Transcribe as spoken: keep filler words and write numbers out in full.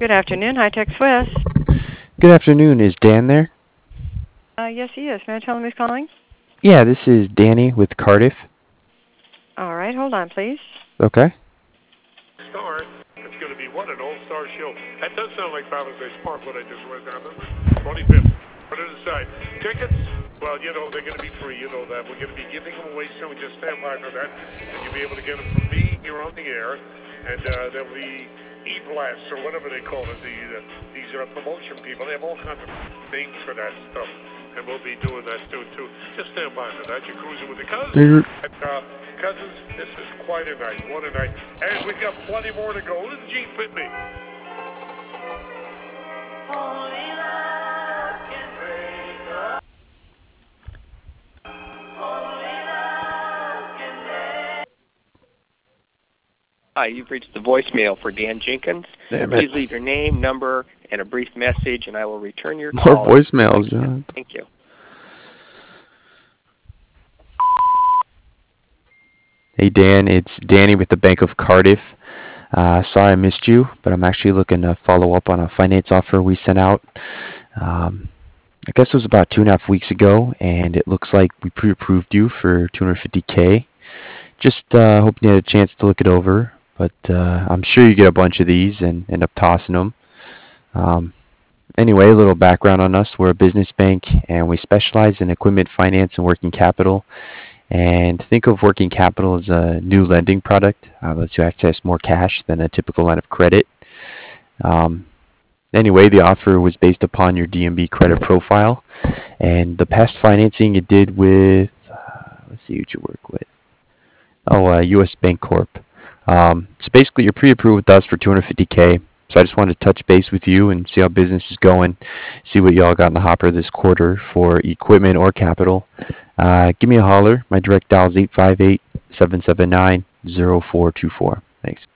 Good afternoon, High Tech Swiss. Good afternoon. Is Dan there? Uh, yes, he is. May I tell him who's calling? Yeah, this is Danny with Cardiff. All right, hold on, please. Okay. Star, it's going to be what an all-star show. That does sound like Father's Day Park, what I just went down there. twenty-fifth. Put it aside. Tickets, well, you know, they're going to be free. You know that. We're going to be giving them away soon. Just stand by for that. And you'll be able to get them from me here on the air. And uh, there'll be e-blasts or whatever they call it. The, uh, these are promotion people. They have all kinds of names for that stuff. And we'll be doing that soon, too. Just stand by for that. You're cruising with the cousins. And, uh, cousins, this is quite a night. What a night. And we've got plenty more to go. This is Gene Pitney. Only love can break up. Only love can break. Hi, you've reached the voicemail for Dan Jenkins. Damn Please it. leave your name, number, and a brief message, and I will return your More call. voicemails, John. Thank you. Hey, Dan. It's Danny with the Bank of Cardiff. Uh, sorry I missed you, but I'm actually looking to follow up on a finance offer we sent out. Um, I guess it was about two and a half weeks ago, and it looks like we pre-approved you for two hundred fifty K. Just uh, hoping you had a chance to look it over, but uh, I'm sure you get a bunch of these and end up tossing them. Um, anyway, a little background on us. We're a business bank, and we specialize in equipment finance and working capital. And think of working capital as a new lending product uh, that lets you access more cash than a typical line of credit. Um, anyway, the offer was based upon your D M B credit profile, and the past financing you did with, uh, let's see what you work with. Oh, uh, U S Bank Corp. Um, so basically, you're pre-approved with us for two hundred fifty K. So I just wanted to touch base with you and see how business is going, see what y'all got in the hopper this quarter for equipment or capital. Uh, give me a holler. My direct dial is eight five eight, seven seven nine, zero four two four. Thanks.